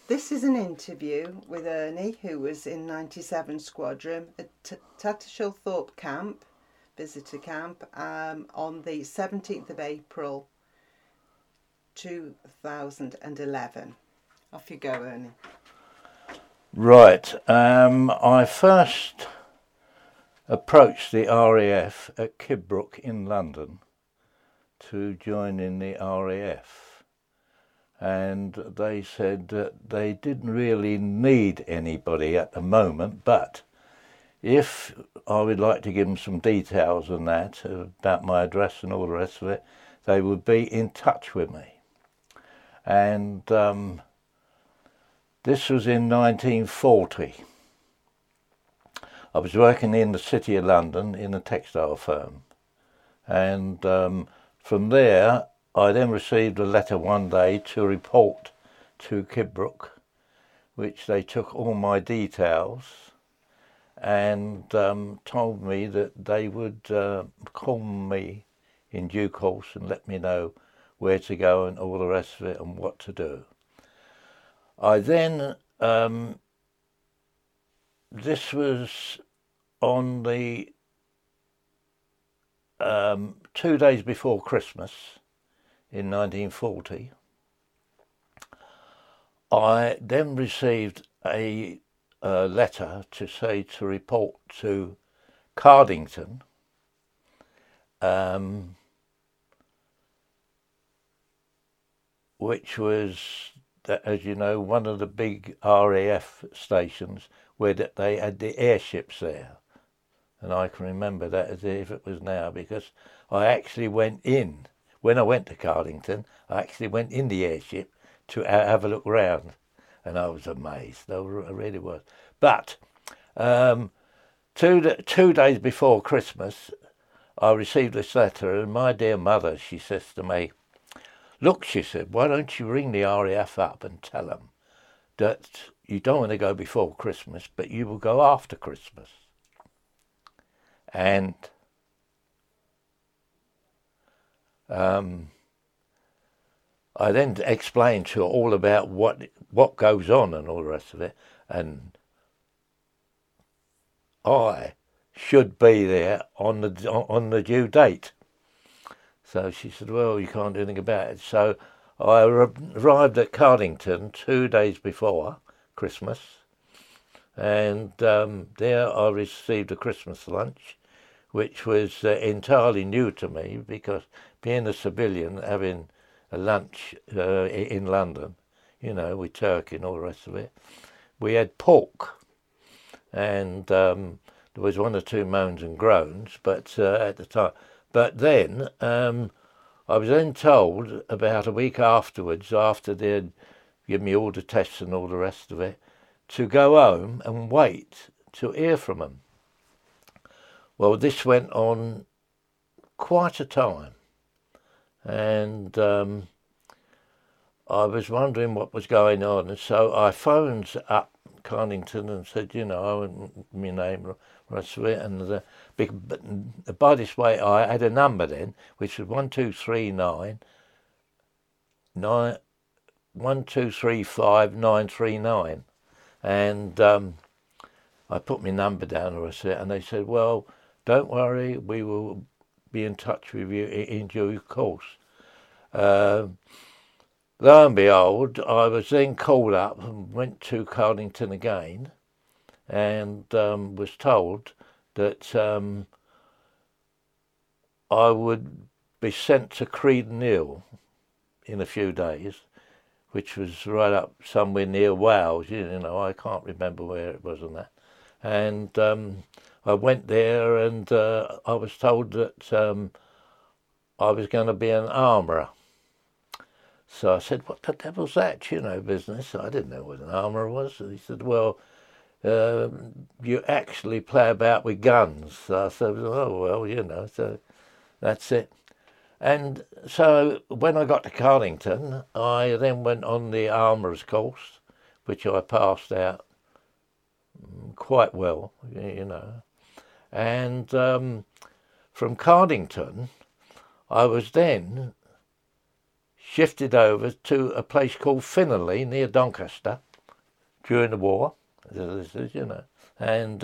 This is an interview with Ernie, who was in 97 Squadron at Tattershall Camp, visitor camp, on the 17th of April 2011. Off you go, Ernie. Right. I first approached the RAF at Kidbrooke in London to join in the RAF. And they said that they didn't really need anybody at the moment, but if I would like to give them some details on that, about my address and all the rest of it, they would be in touch with me. And this was in 1940. I was working in the City of London in a textile firm. And from there, I then received a letter one day to report to Kidbrooke, which they took all my details and told me that they would call me in due course and let me know where to go and all the rest of it and what to do. I then, this was on the 2 days before Christmas, in 1940, I then received a letter to say to report to Cardington, which was, as you know, one of the big RAF stations where they had the airships there. And I can remember that as if it was now, because I actually went in. When I went to Cardington, I actually went in the airship to have a look round, and I was amazed. I really was. But 2 days before Christmas, I received this letter, and my dear mother, she says to me, "Look," she said, "why don't you ring the RAF up and tell them that you don't want to go before Christmas, but you will go after Christmas." And I then explained to her all about what goes on and all the rest of it, and I should be there on the due date. So she said, "Well, you can't do anything about it." So I arrived at Cardington 2 days before Christmas, and there I received a Christmas lunch, which was entirely new to me, because being a civilian, having a lunch in London, you know, with turkey and all the rest of it, we had pork, and there was one or two moans and groans, but at the time. But then I was then told about a week afterwards, after they'd given me all the tests and all the rest of it, to go home and wait to hear from them. Well, this went on quite a time, and I was wondering what was going on, and so I phoned up Cardington and said, you know, I want my name, rest of it, and by this way, I had a number then, which was 1235 939, and I put my number down, and they said, "Well, don't worry, we will be in touch with you in due course." Lo and behold, I was then called up and went to Cardington again, and was told that I would be sent to Creedon Hill in a few days, which was right up somewhere near Wales. You know, I can't remember where it was on that. And I went there, and I was told that I was going to be an armourer. So I said, "What the devil's that, you know, business?" I didn't know what an armourer was. And he said, "Well, you actually play about with guns." So I said, "Oh, well, you know, so that's it." And so when I got to Cardington, I then went on the armourer's course, which I passed out quite well, you know. And from Cardington, I was then shifted over to a place called Finnerley near Doncaster, during the war, this is, you know, and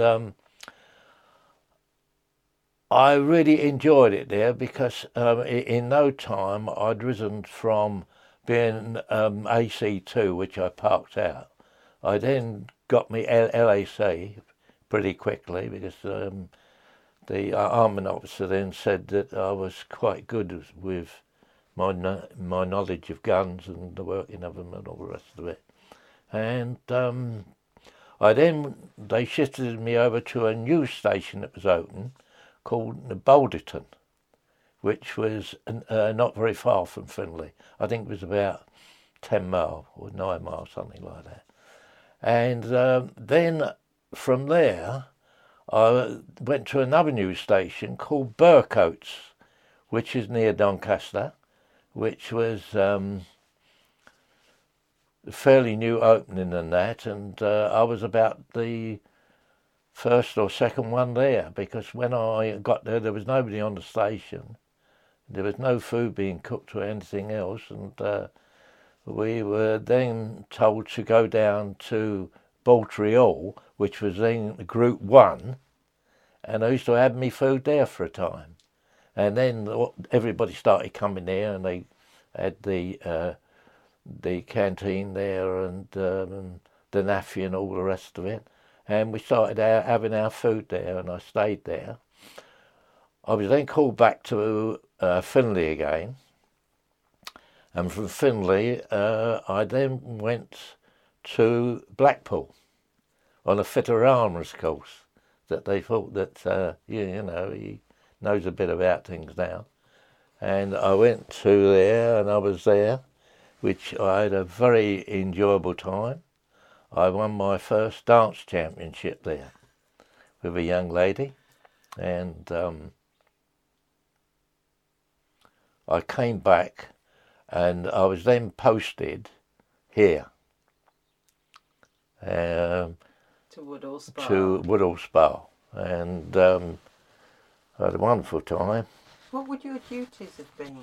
I really enjoyed it there because in no time I'd risen from being AC2, which I parked out. I then got me LAC pretty quickly because the armament officer then said that I was quite good with my knowledge of guns and the working of them and all the rest of it. And they shifted me over to a news station that was open called Boulderton, which was not very far from Findlay. I think it was about 10 miles or 9 miles, something like that. And then from there, I went to another news station called Burcoats, which is near Doncaster, which was a fairly new opening and that, and I was about the first or second one there, because when I got there was nobody on the station. There was no food being cooked or anything else, and we were then told to go down to Bawtry Hall, which was then Group 1, and I used to have me food there for a time. And then everybody started coming there, and they had the canteen there and the naffy and all the rest of it. And we started having our food there, and I stayed there. I was then called back to Findlay again, and from Findlay I then went to Blackpool on a fitter armourer's course that they thought that, you know, he knows a bit about things now. And I went to there, and I was there, which I had a very enjoyable time. I won my first dance championship there with a young lady, and I came back, and I was then posted here to Woodhall Spa. To Woodhall Spa, and I had a wonderful time. What would your duties have been?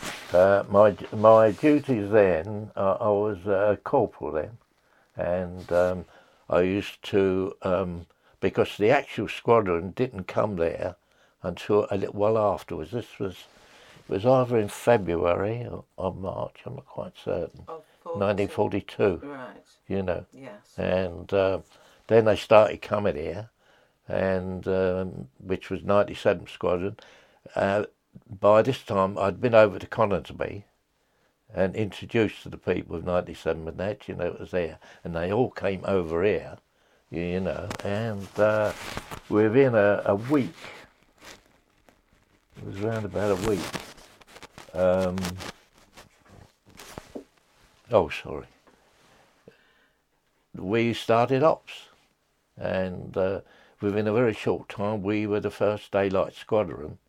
My duties then, I was a corporal then, and I used to, because the actual squadron didn't come there until a little while afterwards. It was either in February or March, I'm not quite certain. 1942. Right. You know. Yes. And then they started coming here, and which was 97th Squadron. By this time, I'd been over to Coningsby and introduced to the people of 97 and that, you know, it was there. And they all came over here, you know, and within a week, it was around about a week. We started ops, and within a very short time, we were the first daylight squadron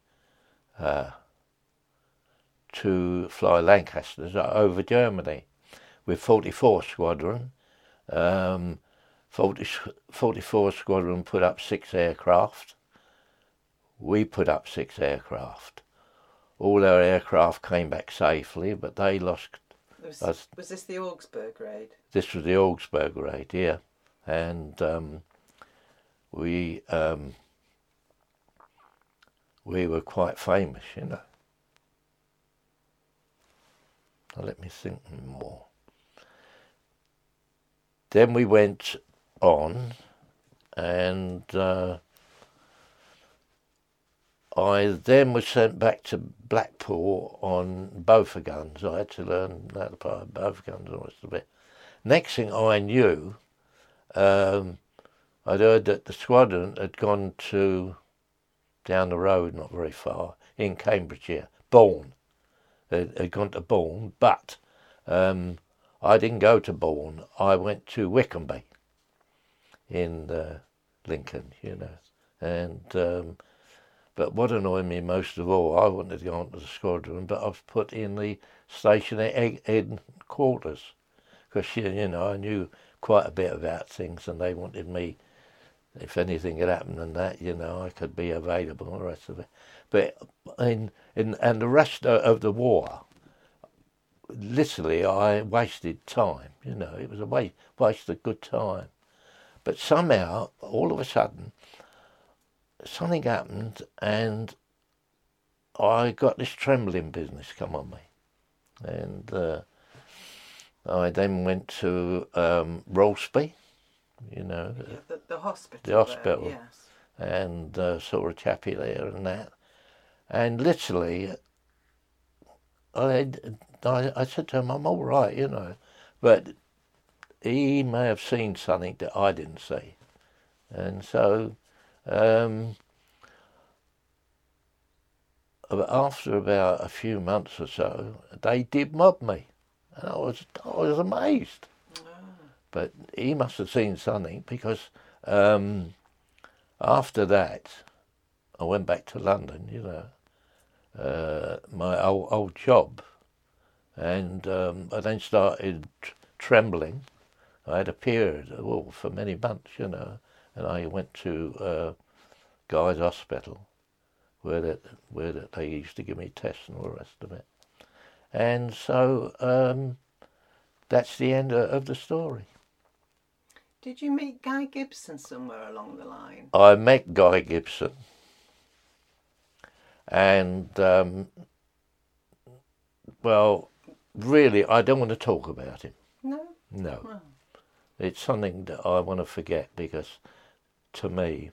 to fly Lancasters over Germany with 44 Squadron. 44 Squadron put up 6 aircraft. We put up 6 aircraft. All our aircraft came back safely, but they lost. Was this the Augsburg raid? This was the Augsburg raid, yeah. And we were quite famous, you know. Now let me think more. Then we went on, and I then was sent back to Blackpool on Bofor guns. I had to learn how to fire Bofor guns and all the rest of it. Next thing I knew, I'd heard that the squadron had gone to down the road, not very far, in Cambridgeshire, Bourne. Had gone to Bourne, but I didn't go to Bourne. I went to Wickenby in Lincoln, you know. And but what annoyed me most of all, I wanted to go on to the squadron, but I was put in the station headquarters because, you know, I knew quite a bit about things, and they wanted me, if anything had happened and that, you know, I could be available and the rest of it. But and the rest of the war, literally, I wasted time. You know, it was a waste of good time. But somehow, all of a sudden, something happened, and I got this trembling business come on me, and I then went to Rollsby, you know, the hospital. the hospital, there, yes. and saw a chappie there and that, and literally, I said to him, I'm all right, you know, but he may have seen something that I didn't see, and so after about a few months or so, they did mob me, and I was amazed. Oh. But he must have seen something, because after that, I went back to London, you know, my old job, and I then started trembling. I had a period, for many months, you know, and I went to Guy's Hospital, where they used to give me tests and all the rest of it. And so that's the end of the story. Did you meet Guy Gibson somewhere along the line? I met Guy Gibson, and well, really, I don't want to talk about him. No? No. Oh. It's something that I want to forget, because to me,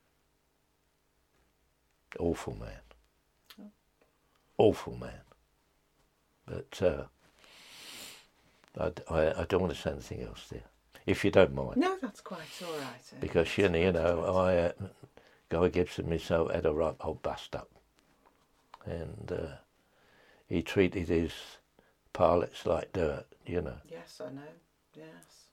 awful man. Oh. Awful man. But I don't want to say anything else there, if you don't mind. No, that's quite all right. Because, you know, Guy Gibson myself had a right old bust up. And he treated his pilots like dirt, you know. Yes, I know. Yes.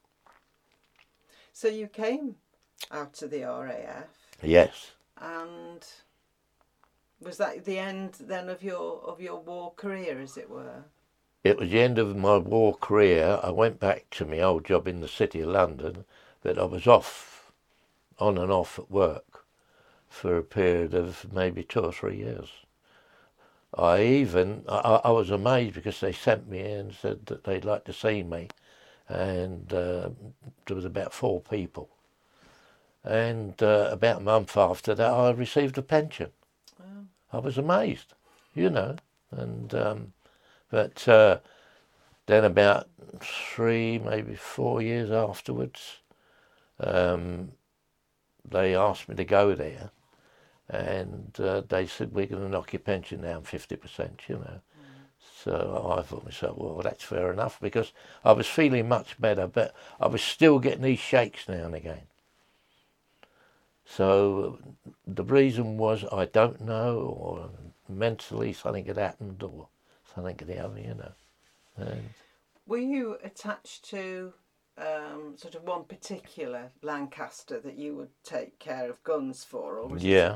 So you came out to the RAF. Yes. And was that the end then of your war career, as it were? It was the end of my war career. I went back to my old job in the City of London, but I was on and off at work for a period of maybe 2 or 3 years. I was amazed, because they sent me in and said that they'd like to see me, and there was about 4 people. And about a month after that, I received a pension. Wow. I was amazed, you know, and but then about 3, maybe 4 years afterwards, they asked me to go there, and they said, we're going to knock your pension down 50%, you know. So I thought to myself, well, that's fair enough, because I was feeling much better, but I was still getting these shakes now and again. So the reason was, I don't know, or mentally something had happened, or something or the other, you know. And were you attached to sort of one particular Lancaster that you would take care of guns for, or was yeah.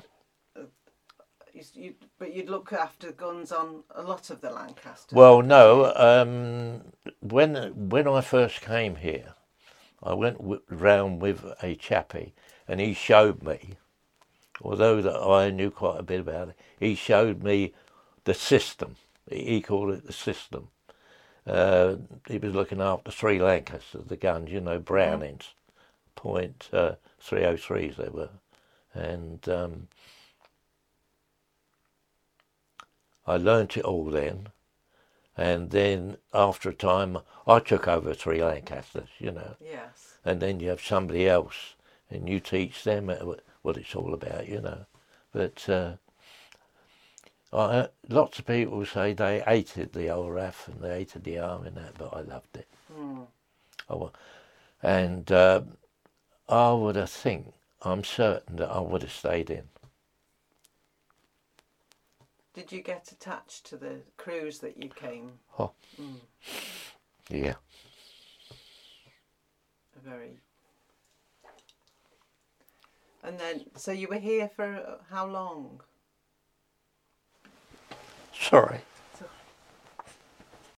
But you'd look after guns on a lot of the Lancasters? Well, no. When I first came here, I went round with a chappie, and he showed me, although that I knew quite a bit about it, he showed me the system. He called it the system. He was looking after 3 Lancasters, the guns, you know, Brownings, .303s they were, and I learnt it all then, and then after a time I took over 3 Lancasters, you know. Yes. And then you have somebody else, and you teach them what it's all about, you know. But lots of people say they hated the RAF and they hated the army and that, but I loved it. And I would have I'm certain that I would have stayed in. Did you get attached to the crews that you came? Oh. Yeah. And then, so you were here for how long? Sorry.